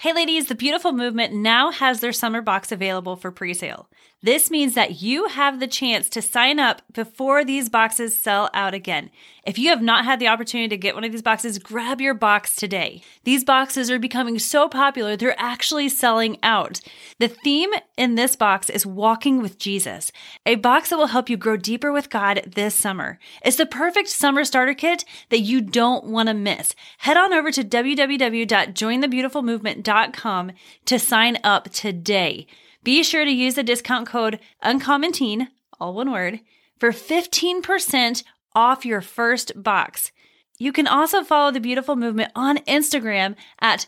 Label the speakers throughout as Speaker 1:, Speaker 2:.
Speaker 1: Hey ladies, the Beautiful Movement now has their summer box available for pre-sale. This means that you have the chance to sign up before these boxes sell out again. If you have not had the opportunity to get one of these boxes, grab your box today. These boxes are becoming so popular, they're actually selling out. The theme in this box is Walking with Jesus, a box that will help you grow deeper with God this summer. It's the perfect summer starter kit that you don't want to miss. Head on over to www.jointhebeautifulmovement.com to sign up today. Be sure to use the discount code UncommonTeen, all one word, for 15% off your first box. You can also follow the Beautiful Movement on Instagram at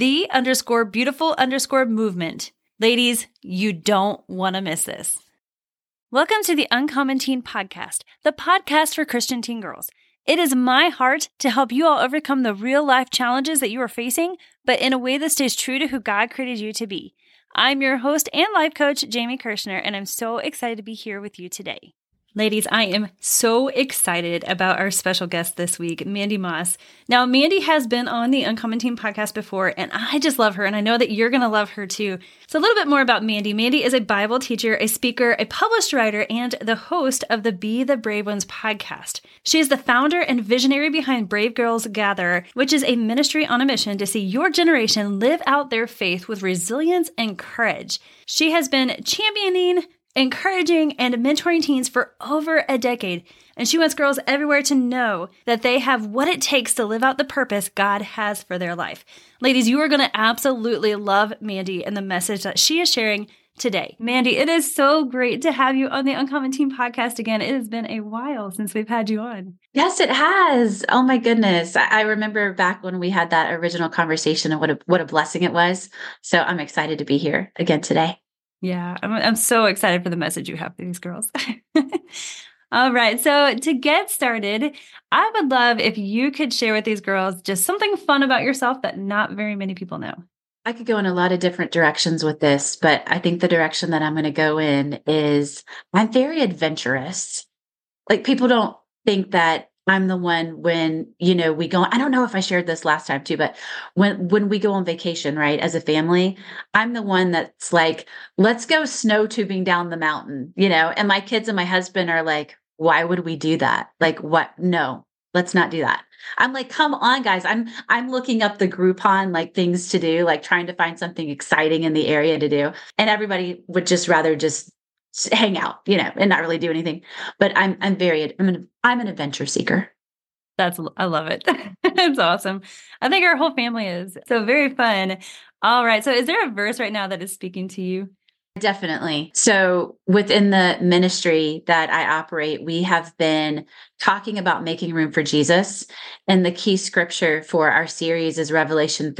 Speaker 1: _beautiful_movement. Ladies, you don't want to miss this. Welcome to the Uncommon Teen Podcast, the podcast for Christian teen girls. It is my heart to help you all overcome the real life challenges that you are facing, but in a way that stays true to who God created you to be. I'm your host and life coach, Jamie Kirshner, and I'm so excited to be here with you today. Ladies, I am so excited about our special guest this week, Mandy Moss. Now, Mandy has been on the Uncommon Teen podcast before, and I just love her, and I know that you're going to love her too. So a little bit more about Mandy. Mandy is a Bible teacher, a speaker, a published writer, and the host of the Be the Brave Ones podcast. She is the founder and visionary behind Brave Girls Gather, which is a ministry on a mission to see your generation live out their faith with resilience and courage. She has been championing, encouraging, and mentoring teens for over a decade, and she wants girls everywhere to know that they have what it takes to live out the purpose God has for their life. Ladies, you are going to absolutely love Mandy and the message that she is sharing today. Mandy, it is so great to have you on the Uncommon Teen podcast again. It has been a while since we've had you on.
Speaker 2: Yes, it has. Oh my goodness. I remember back when we had that original conversation and what a blessing it was. So I'm excited to be here again today.
Speaker 1: Yeah, I'm so excited for the message you have for these girls. All right. So to get started, I would love if you could share with these girls just something fun about yourself that not very many people know.
Speaker 2: I could go in a lot of different directions with this, but I think the direction that I'm going to go in is I'm very adventurous. Like people don't think that I'm the one when, we go, I don't know if I shared this last time too, but when we go on vacation, right, as a family, I'm the one that's like, let's go snow tubing down the mountain, and my kids and my husband are like, why would we do that? Like, what? No, let's not do that. I'm like, come on, guys. I'm looking up the Groupon, like things to do, like trying to find something exciting in the area to do. And everybody would just rather just hang out, and not really do anything. But I'm an adventure seeker.
Speaker 1: I love it. It's awesome. I think our whole family is. So very fun. All right. So is there a verse right now that is speaking to you?
Speaker 2: Definitely. So within the ministry that I operate, we have been talking about making room for Jesus. And the key scripture for our series is Revelation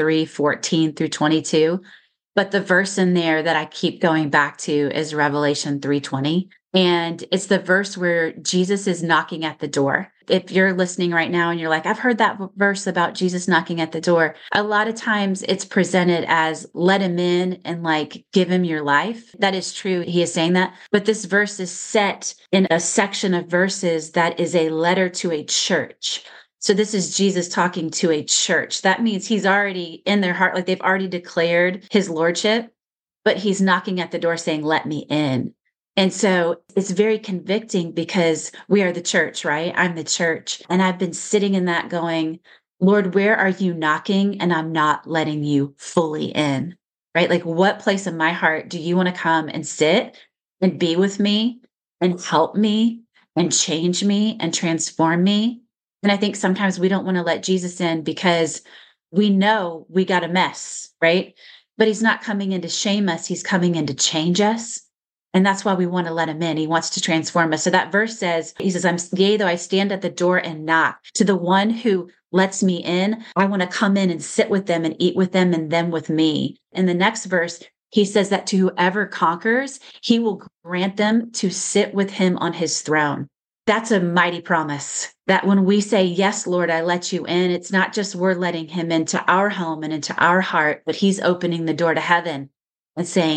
Speaker 2: 3:14-22. But the verse in there that I keep going back to is Revelation 3:20. And it's the verse where Jesus is knocking at the door. If you're listening right now and you're like, I've heard that verse about Jesus knocking at the door, a lot of times it's presented as let him in and like give him your life. That is true. He is saying that. But this verse is set in a section of verses that is a letter to a church. So this is Jesus talking to a church. That means he's already in their heart, like they've already declared his lordship, but he's knocking at the door saying, let me in. And so it's very convicting because we are the church, right? I'm the church. And I've been sitting in that going, Lord, where are you knocking? And I'm not letting you fully in, right? Like what place in my heart do you want to come and sit and be with me and help me and change me and transform me? And I think sometimes we don't want to let Jesus in because we know we got a mess, right? But he's not coming in to shame us. He's coming in to change us. And that's why we want to let him in. He wants to transform us. So that verse says, he says, yea, though I stand at the door and knock, to the one who lets me in, I want to come in and sit with them and eat with them and them with me. In the next verse, he says that to whoever conquers, he will grant them to sit with him on his throne. That's a mighty promise that when we say, yes, Lord, I let you in, it's not just we're letting him into our home and into our heart, but he's opening the door to heaven and saying,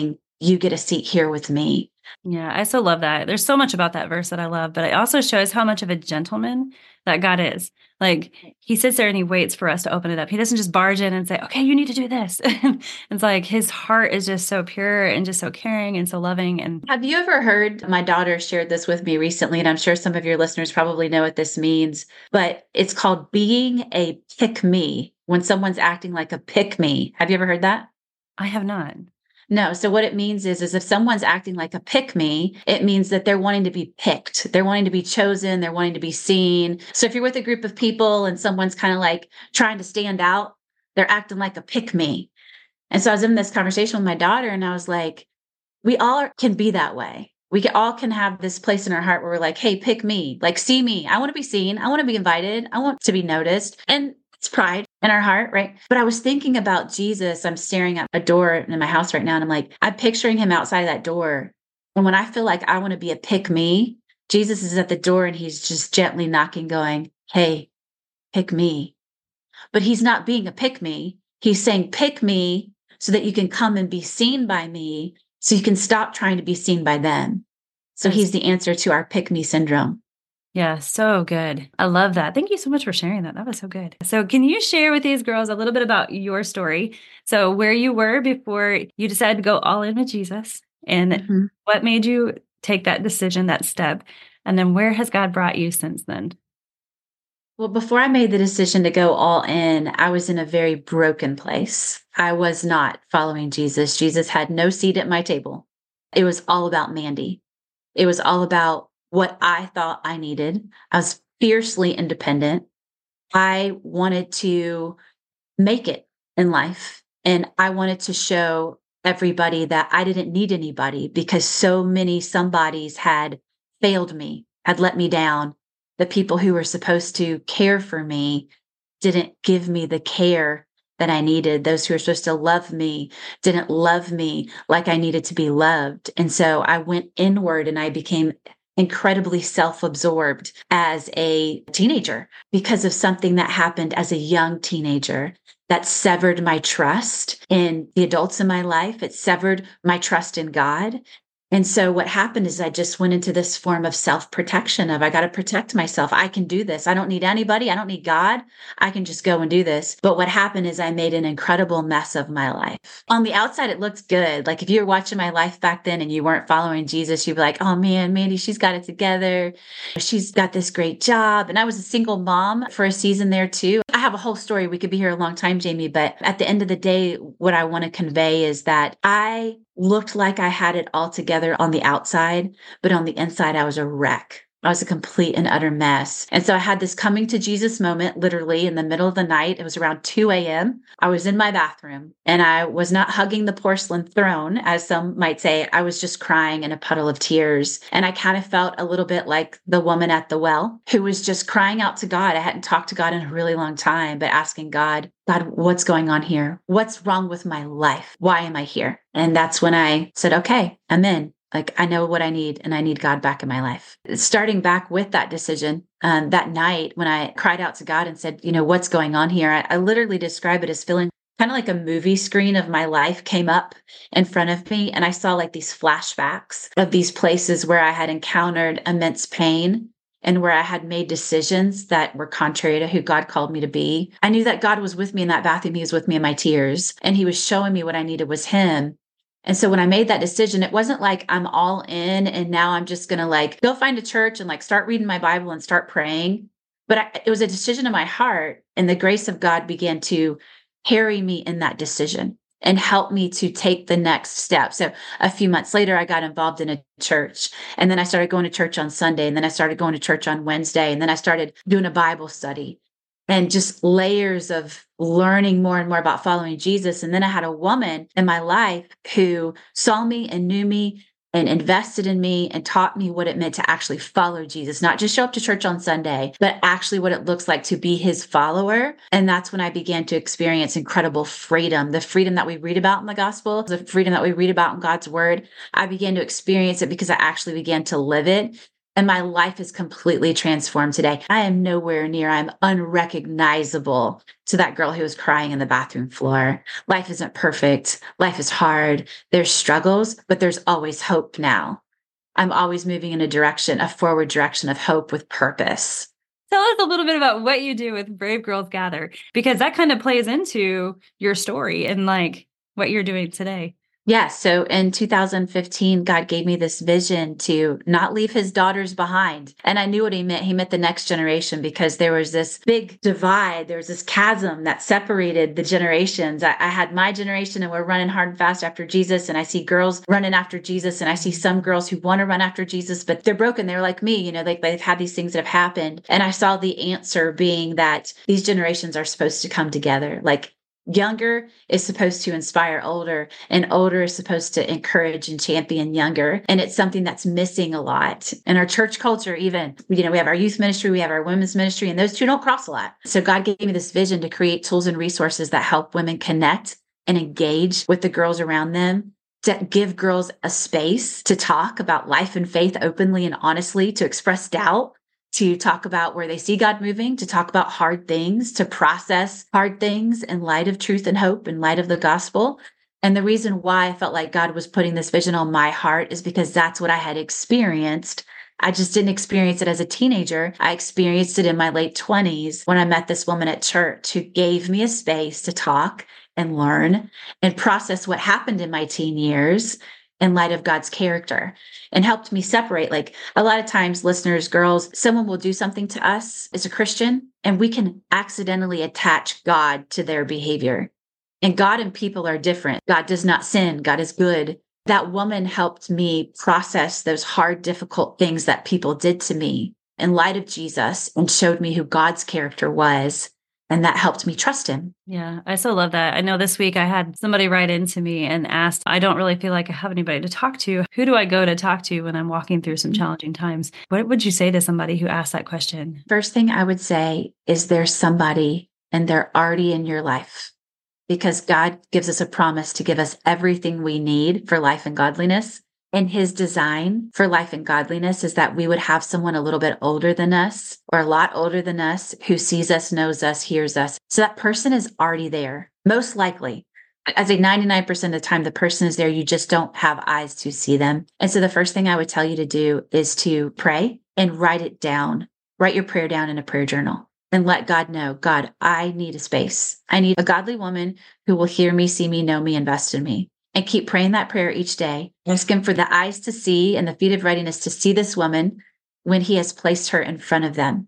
Speaker 2: you get a seat here with me.
Speaker 1: Yeah, I so love that. There's so much about that verse that I love, but it also shows how much of a gentleman that God is. Like, he sits there and he waits for us to open it up. He doesn't just barge in and say, okay, you need to do this. It's like his heart is just so pure and just so caring and so loving. And
Speaker 2: have you ever heard, my daughter shared this with me recently, and I'm sure some of your listeners probably know what this means, but it's called being a pick me, when someone's acting like a pick me. Have you ever heard that?
Speaker 1: I have not.
Speaker 2: No. So what it means is if someone's acting like a pick me, it means that they're wanting to be picked. They're wanting to be chosen. They're wanting to be seen. So if you're with a group of people and someone's kind of like trying to stand out, they're acting like a pick me. And so I was in this conversation with my daughter and I was like, we all can be that way. All can have this place in our heart where we're like, hey, pick me, like see me. I want to be seen. I want to be invited. I want to be noticed. And it's pride in our heart, right? But I was thinking about Jesus. I'm staring at a door in my house right now. And I'm like, I'm picturing him outside of that door. And when I feel like I want to be a pick me, Jesus is at the door and he's just gently knocking, going, hey, pick me. But he's not being a pick me. He's saying, pick me so that you can come and be seen by me. So you can stop trying to be seen by them. So he's the answer to our pick me syndrome.
Speaker 1: Yeah, so good. I love that. Thank you so much for sharing that. That was so good. So can you share with these girls a little bit about your story? So where you were before you decided to go all in with Jesus, and what made you take that decision, that step? And then where has God brought you since then?
Speaker 2: Well, before I made the decision to go all in, I was in a very broken place. I was not following Jesus. Jesus had no seat at my table. It was all about Mandy. It was all about what I thought I needed. I was fiercely independent. I wanted to make it in life. And I wanted to show everybody that I didn't need anybody because so many somebodies had failed me, had let me down. The people who were supposed to care for me didn't give me the care that I needed. Those who were supposed to love me didn't love me like I needed to be loved. And so I went inward and I became incredibly self-absorbed as a teenager because of something that happened as a young teenager that severed my trust in the adults in my life. It severed my trust in God. And so what happened is I just went into this form of self-protection of I got to protect myself. I can do this. I don't need anybody. I don't need God. I can just go and do this. But what happened is I made an incredible mess of my life. On the outside, it looked good. Like if you were watching my life back then and you weren't following Jesus, you'd be like, oh man, Mandy, she's got it together. She's got this great job. And I was a single mom for a season there too. I have a whole story. We could be here a long time, Jamie. But at the end of the day, what I want to convey is that I looked like I had it all together on the outside, but on the inside, I was a wreck. I was a complete and utter mess. And so I had this coming to Jesus moment, literally in the middle of the night. It was around 2 a.m. I was in my bathroom and I was not hugging the porcelain throne, as some might say. I was just crying in a puddle of tears. And I kind of felt a little bit like the woman at the well who was just crying out to God. I hadn't talked to God in a really long time, but asking God, what's going on here? What's wrong with my life? Why am I here? And that's when I said, okay, I'm in. Like, I know what I need, and I need God back in my life. Starting back with that decision, that night when I cried out to God and said, what's going on here? I literally describe it as feeling kind of like a movie screen of my life came up in front of me. And I saw like these flashbacks of these places where I had encountered immense pain and where I had made decisions that were contrary to who God called me to be. I knew that God was with me in that bathroom. He was with me in my tears, and he was showing me what I needed was him. And so when I made that decision, it wasn't like I'm all in and now I'm just going to like go find a church and like start reading my Bible and start praying. But it was a decision in my heart, and the grace of God began to carry me in that decision and help me to take the next step. So a few months later, I got involved in a church, and then I started going to church on Sunday, and then I started going to church on Wednesday, and then I started doing a Bible study. And just layers of learning more and more about following Jesus. And then I had a woman in my life who saw me and knew me and invested in me and taught me what it meant to actually follow Jesus, not just show up to church on Sunday, but actually what it looks like to be his follower. And that's when I began to experience incredible freedom, the freedom that we read about in the gospel, the freedom that we read about in God's word. I began to experience it because I actually began to live it. And my life is completely transformed today. I am nowhere near, I'm unrecognizable to that girl who was crying in the bathroom floor. Life isn't perfect. Life is hard. There's struggles, but there's always hope now. I'm always moving in a forward direction of hope with purpose.
Speaker 1: Tell us a little bit about what you do with Brave Girls Gather, because that kind of plays into your story and like what you're doing today.
Speaker 2: Yeah. So in 2015, God gave me this vision to not leave his daughters behind. And I knew what he meant. He meant the next generation, because there was this big divide. There was this chasm that separated the generations. I had my generation and we're running hard and fast after Jesus. And I see girls running after Jesus. And I see some girls who want to run after Jesus, but they're broken. They're like me, they've had these things that have happened. And I saw the answer being that these generations are supposed to come together. Like, younger is supposed to inspire older, and older is supposed to encourage and champion younger. And it's something that's missing a lot in our church culture. Even, we have our youth ministry, we have our women's ministry, and those two don't cross a lot. So God gave me this vision to create tools and resources that help women connect and engage with the girls around them, to give girls a space to talk about life and faith openly and honestly, to express doubt, to talk about where they see God moving, to talk about hard things, to process hard things in light of truth and hope, in light of the gospel. And the reason why I felt like God was putting this vision on my heart is because that's what I had experienced. I just didn't experience it as a teenager. I experienced it in my late 20s when I met this woman at church who gave me a space to talk and learn and process what happened in my teen years in light of God's character, and helped me separate. Like, a lot of times, listeners, girls, someone will do something to us as a Christian, and we can accidentally attach God to their behavior. And God and people are different. God does not sin. God is good. That woman helped me process those hard, difficult things that people did to me in light of Jesus, and showed me who God's character was. And that helped me trust him.
Speaker 1: Yeah, I so love that. I know this week I had somebody write into me and asked, I don't really feel like I have anybody to talk to. Who do I go to talk to when I'm walking through some challenging times? What would you say to somebody who asked that question?
Speaker 2: First thing I would say is there's somebody, and they're already in your life, because God gives us a promise to give us everything we need for life and godliness. And his design for life and godliness is that we would have someone a little bit older than us, or a lot older than us, who sees us, knows us, hears us. So that person is already there, most likely. I'd say 99% of the time, the person is there. You just don't have eyes to see them. And so the first thing I would tell you to do is to pray and write it down. Write your prayer down in a prayer journal and let God know, God, I need a space. I need a godly woman who will hear me, see me, know me, invest in me. And keep praying that prayer each day. Ask him for the eyes to see and the feet of readiness to see this woman when he has placed her in front of them.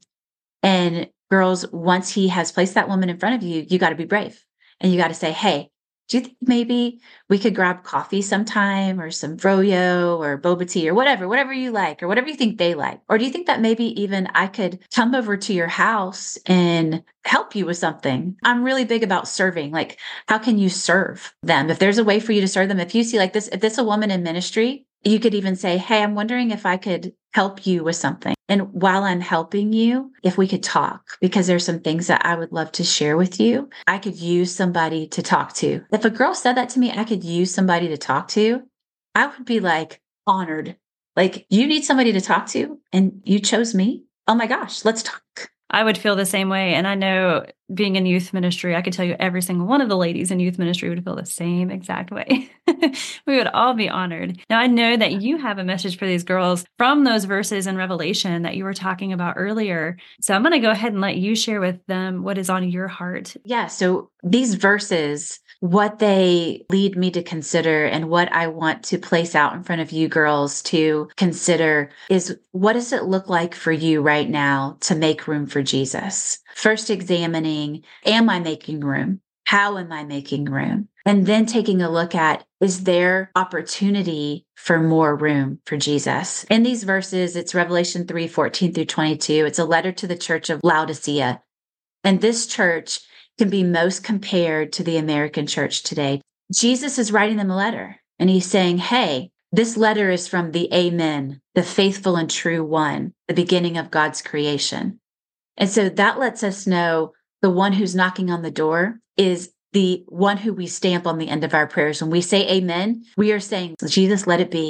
Speaker 2: And girls, once he has placed that woman in front of you, you got to be brave. And you got to say, hey, do you think maybe we could grab coffee sometime, or some froyo or boba tea, or whatever you like, or whatever you think they like? Or do you think that maybe even I could come over to your house and help you with something? I'm really big about serving. Like, how can you serve them? If there's a way for you to serve them, if you see like this, if this is a woman in ministry, you could even say, hey, I'm wondering if I could help you with something. And while I'm helping you, if we could talk, because there's some things that I would love to share with you. I could use somebody to talk to. If a girl said that to me, I could use somebody to talk to, I would be like honored. Like, you need somebody to talk to and you chose me. Oh my gosh, let's talk.
Speaker 1: I would feel the same way. And I know, being in youth ministry, I could tell you every single one of the ladies in youth ministry would feel the same exact way. We would all be honored. Now, I know that you have a message for these girls from those verses in Revelation that you were talking about earlier. So I'm going to go ahead and let you share with them what is on your heart.
Speaker 2: Yeah. So these verses, what they lead me to consider, and what I want to place out in front of you girls to consider, is what does it look like for you right now to make room for Jesus? First examining, am I making room? How am I making room? And then taking a look at, is there opportunity for more room for Jesus? In these verses, it's Revelation 3:14 through 22. It's a letter to the church of Laodicea. And this church can be most compared to the American church today. Jesus is writing them a letter, and he's saying, hey, this letter is from the Amen, the faithful and true one, the beginning of God's creation. And so that lets us know the one who's knocking on the door is the one who we stamp on the end of our prayers. When we say amen, we are saying, Jesus, let it be.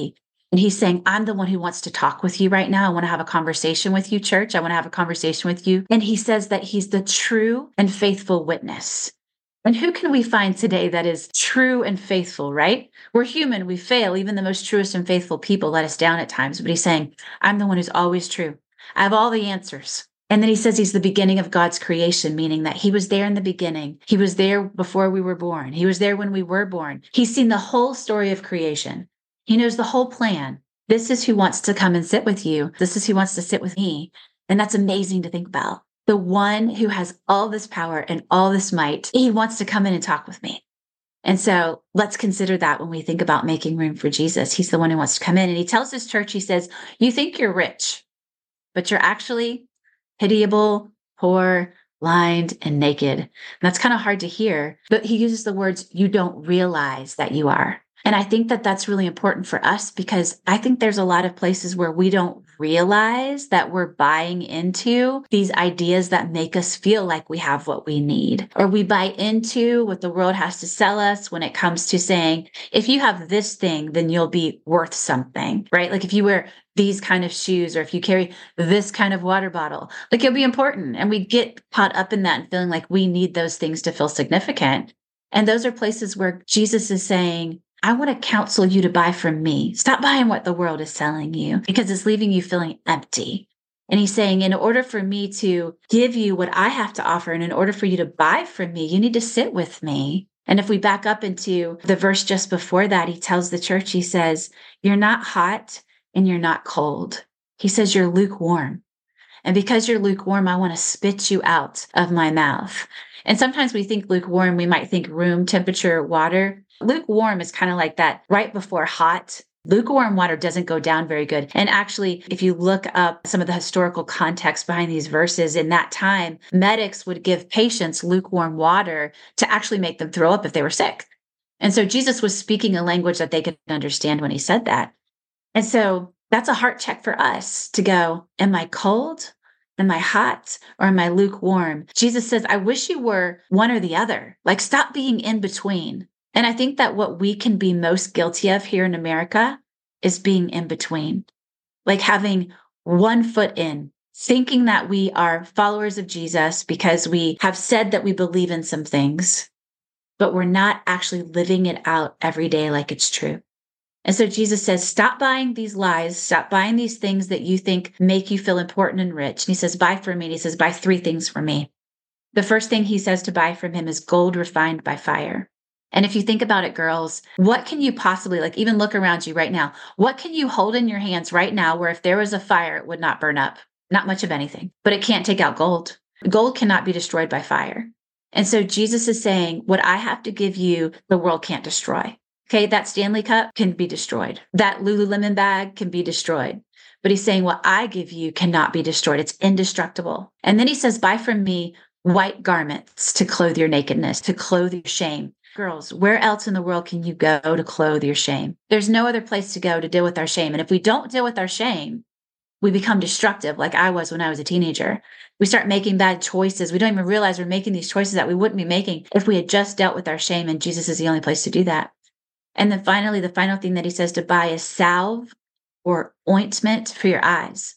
Speaker 2: And he's saying, I'm the one who wants to talk with you right now. I want to have a conversation with you, church. I want to have a conversation with you. And he says that he's the true and faithful witness. And who can we find today that is true and faithful, right? We're human. We fail. Even the most truest and faithful people let us down at times. But he's saying, I'm the one who's always true. I have all the answers. And then he says he's the beginning of God's creation, meaning that he was there in the beginning. He was there before we were born. He was there when we were born. He's seen the whole story of creation. He knows the whole plan. This is who wants to come and sit with you. This is who wants to sit with me. And that's amazing to think about. The one who has all this power and all this might, he wants to come in and talk with me. And so let's consider that when we think about making room for Jesus. He's the one who wants to come in. And he tells his church, he says, you think you're rich, but you're actually pitiable, poor, blind, and naked. And that's kind of hard to hear, but he uses the words, you don't realize that you are. And I think that that's really important for us because I think there's a lot of places where we don't realize that we're buying into these ideas that make us feel like we have what we need, or we buy into what the world has to sell us when it comes to saying, if you have this thing, then you'll be worth something, right? Like if you wear these kind of shoes, or if you carry this kind of water bottle, like you'll be important. And we get caught up in that and feeling like we need those things to feel significant. And those are places where Jesus is saying, I want to counsel you to buy from me. Stop buying what the world is selling you because it's leaving you feeling empty. And he's saying, in order for me to give you what I have to offer, and in order for you to buy from me, you need to sit with me. And if we back up into the verse just before that, he tells the church, he says, you're not hot and you're not cold. He says, you're lukewarm. And because you're lukewarm, I want to spit you out of my mouth. And sometimes we think lukewarm, we might think room temperature water. Lukewarm is kind of like that right before hot. Lukewarm water doesn't go down very good. And actually, if you look up some of the historical context behind these verses, in that time, medics would give patients lukewarm water to actually make them throw up if they were sick. And so Jesus was speaking a language that they could understand when he said that. And so that's a heart check for us to go, am I cold? Am I hot? Or am I lukewarm? Jesus says, I wish you were one or the other. Like, stop being in between. And I think that what we can be most guilty of here in America is being in between, like having one foot in, thinking that we are followers of Jesus because we have said that we believe in some things, but we're not actually living it out every day like it's true. And so Jesus says, stop buying these lies, stop buying these things that you think make you feel important and rich. And he says, buy from me. And he says, buy three things from me. The first thing he says to buy from him is gold refined by fire. And if you think about it, girls, what can you possibly, like, even look around you right now? What can you hold in your hands right now where if there was a fire, it would not burn up? Not much of anything, but it can't take out gold. Gold cannot be destroyed by fire. And so Jesus is saying, what I have to give you, the world can't destroy. Okay, that Stanley cup can be destroyed. That Lululemon bag can be destroyed. But he's saying, what I give you cannot be destroyed. It's indestructible. And then he says, buy from me white garments to clothe your nakedness, to clothe your shame. Girls, where else in the world can you go to clothe your shame? There's no other place to go to deal with our shame. And if we don't deal with our shame, we become destructive, like I was when I was a teenager. We start making bad choices. We don't even realize we're making these choices that we wouldn't be making if we had just dealt with our shame. And Jesus is the only place to do that. And then finally, the final thing that he says to buy is salve or ointment for your eyes,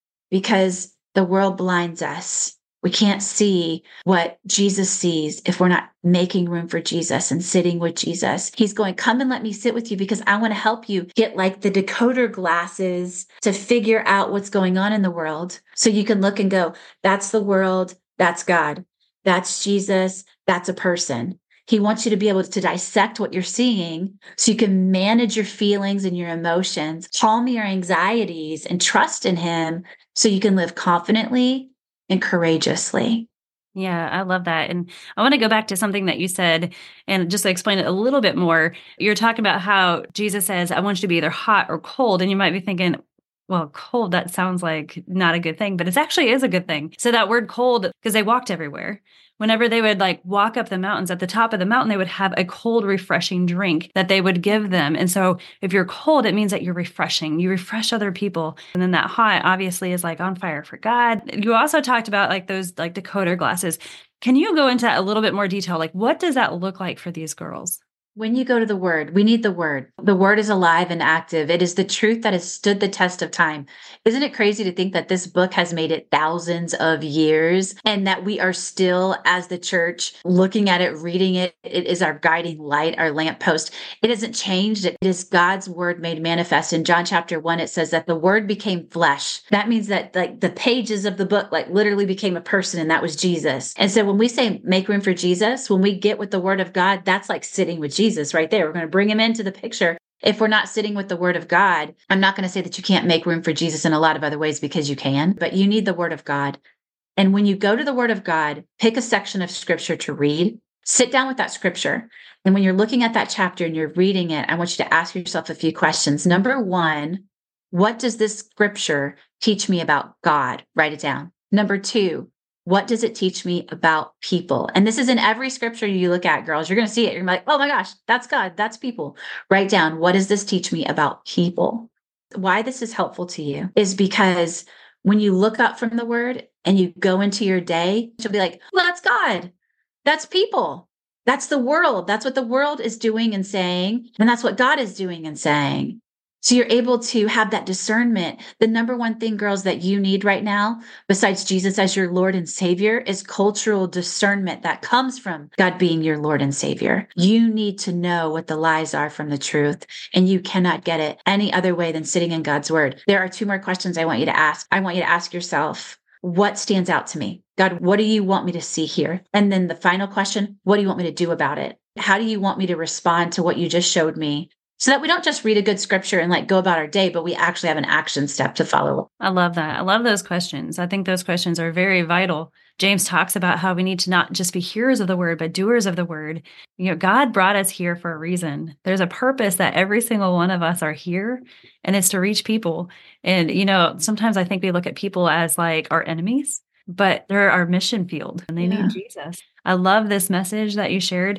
Speaker 2: because the world blinds us. We can't see what Jesus sees if we're not making room for Jesus and sitting with Jesus. He's going, come and let me sit with you because I want to help you get like the decoder glasses to figure out what's going on in the world. So you can look and go, that's the world, that's God, that's Jesus, that's a person. He wants you to be able to dissect what you're seeing so you can manage your feelings and your emotions, calm your anxieties, and trust in him so you can live confidently and courageously.
Speaker 1: Yeah, I love that. And I want to go back to something that you said and just explain it a little bit more. You're talking about how Jesus says, I want you to be either hot or cold. And you might be thinking, well, cold, that sounds like not a good thing, but it actually is a good thing. So that word cold, because they walked everywhere. Whenever they would like walk up the mountains, at the top of the mountain, they would have a cold, refreshing drink that they would give them. And so if you're cold, it means that you're refreshing. You refresh other people. And then that hot obviously is like on fire for God. You also talked about like those like decoder glasses. Can you go into that a little bit more detail? Like what does that look like for these girls?
Speaker 2: When you go to the word, we need the word. The word is alive and active. It is the truth that has stood the test of time. Isn't it crazy to think that this book has made it thousands of years and that we are still, as the church, looking at it, reading it? It is our guiding light, our lamppost. It hasn't changed. It is God's word made manifest. In John chapter 1, it says that the word became flesh. That means that like the pages of the book, like literally became a person, and that was Jesus. And so when we say make room for Jesus, when we get with the word of God, that's like sitting with Jesus right there. We're going to bring him into the picture. If we're not sitting with the word of God, I'm not going to say that you can't make room for Jesus in a lot of other ways, because you can, but you need the word of God. And when you go to the word of God, pick a section of scripture to read, sit down with that scripture. And when you're looking at that chapter and you're reading it, I want you to ask yourself a few questions. Number one, what does this scripture teach me about God? Write it down. Number two, what does it teach me about people? And this is in every scripture you look at, girls. You're going to see it. You're like, oh my gosh, that's God. That's people. Write down, what does this teach me about people? Why this is helpful to you is because when you look up from the word and you go into your day, you'll be like, well, that's God. That's people. That's the world. That's what the world is doing and saying. And that's what God is doing and saying. So you're able to have that discernment. The number one thing, girls, that you need right now, besides Jesus as your Lord and Savior, is cultural discernment that comes from God being your Lord and Savior. You need to know what the lies are from the truth, and you cannot get it any other way than sitting in God's word. There are two more questions I want you to ask. I want you to ask yourself, what stands out to me? God, what do you want me to see here? And then the final question, what do you want me to do about it? How do you want me to respond to what you just showed me? So that we don't just read a good scripture and like go about our day, but we actually have an action step to follow.
Speaker 1: I love that. I love those questions. I think those questions are very vital. James talks about how we need to not just be hearers of the word, but doers of the word. You know, God brought us here for a reason. There's a purpose that every single one of us are here, and it's to reach people. And, you know, sometimes I think we look at people as like our enemies, but they're our mission field and they need Jesus. I love this message that you shared.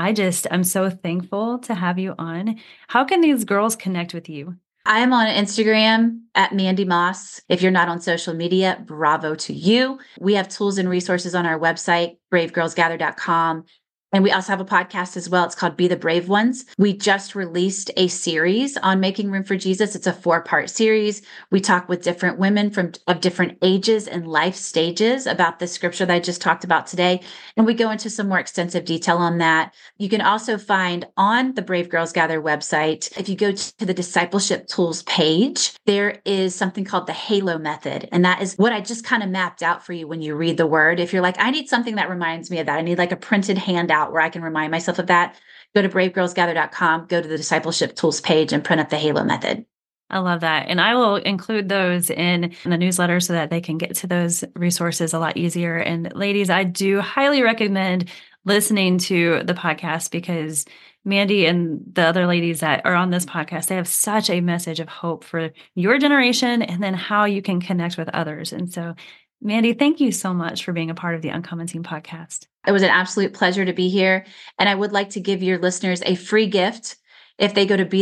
Speaker 1: I'm so thankful to have you on. How can these girls connect with you?
Speaker 2: I am on Instagram at Mandy Moss. If you're not on social media, bravo to you. We have tools and resources on our website, bravegirlsgather.com. And we also have a podcast as well. It's called Be the Brave Ones. We just released a series on making room for Jesus. It's a 4-part series. We talk with different women of different ages and life stages about the scripture that I just talked about today. And we go into some more extensive detail on that. You can also find on the Brave Girls Gather website, if you go to the discipleship tools page, there is something called the HALO method. And that is what I just kind of mapped out for you when you read the word. If you're like, I need something that reminds me of that, I need like a printed handout where I can remind myself of that, go to bravegirlsgather.com, go to the discipleship tools page and print up the HALO method.
Speaker 1: I love that. And I will include those in the newsletter so that they can get to those resources a lot easier. And ladies, I do highly recommend listening to the podcast, because Mandy and the other ladies that are on this podcast, they have such a message of hope for your generation and then how you can connect with others. And so, Mandy, thank you so much for being a part of the Uncommon Teen podcast.
Speaker 2: It was an absolute pleasure to be here. And I would like to give your listeners a free gift. If they go to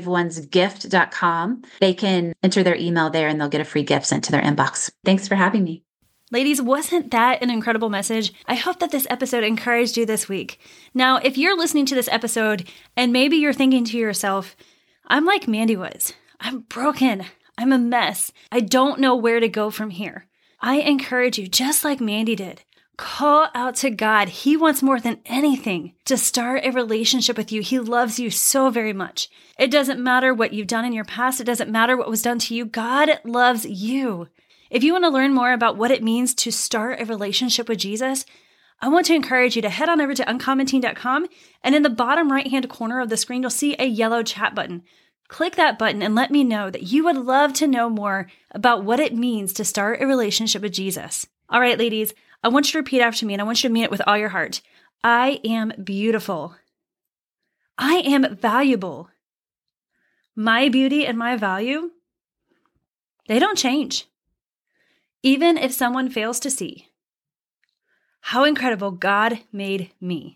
Speaker 2: BeTheBraveOnesGift.com, they can enter their email there and they'll get a free gift sent to their inbox. Thanks for having me.
Speaker 1: Ladies, wasn't that an incredible message? I hope that this episode encouraged you this week. Now, if you're listening to this episode and maybe you're thinking to yourself, I'm like Mandy was. I'm broken. I'm a mess. I don't know where to go from here. I encourage you, just like Mandy did, call out to God. He wants more than anything to start a relationship with you. He loves you so very much. It doesn't matter what you've done in your past. It doesn't matter what was done to you. God loves you. If you want to learn more about what it means to start a relationship with Jesus, I want to encourage you to head on over to uncommonteen.com, and in the bottom right-hand corner of the screen, you'll see a yellow chat button. Click that button and let me know that you would love to know more about what it means to start a relationship with Jesus. All right, ladies, I want you to repeat after me, and I want you to mean it with all your heart. I am beautiful. I am valuable. My beauty and my value, they don't change. Even if someone fails to see how incredible God made me.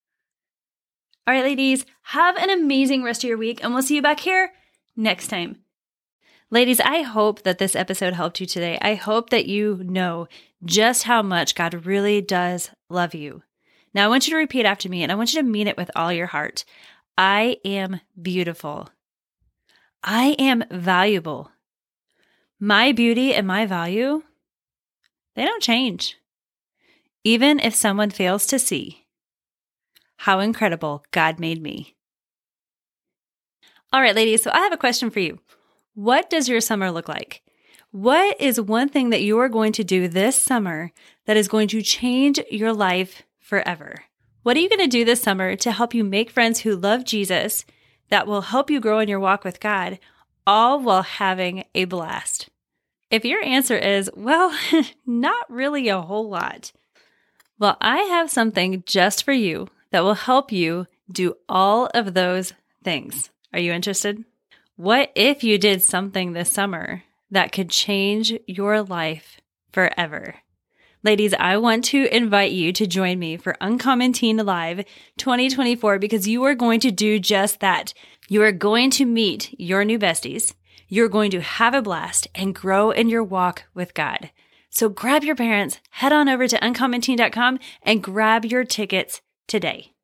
Speaker 1: All right, ladies, have an amazing rest of your week, and we'll see you back here next time. Ladies, I hope that this episode helped you today. I hope that you know just how much God really does love you. Now, I want you to repeat after me, and I want you to mean it with all your heart. I am beautiful. I am valuable. My beauty and my value, they don't change. Even if someone fails to see how incredible God made me. All right, ladies, so I have a question for you. What does your summer look like? What is one thing that you are going to do this summer that is going to change your life forever? What are you going to do this summer to help you make friends who love Jesus that will help you grow in your walk with God, all while having a blast? If your answer is, well, not really a whole lot, well, I have something just for you that will help you do all of those things. Are you interested? What if you did something this summer that could change your life forever? Ladies, I want to invite you to join me for Uncommon Teen Live 2024 because you are going to do just that. You are going to meet your new besties. You're going to have a blast and grow in your walk with God. So grab your parents, head on over to uncommonteen.com and grab your tickets today.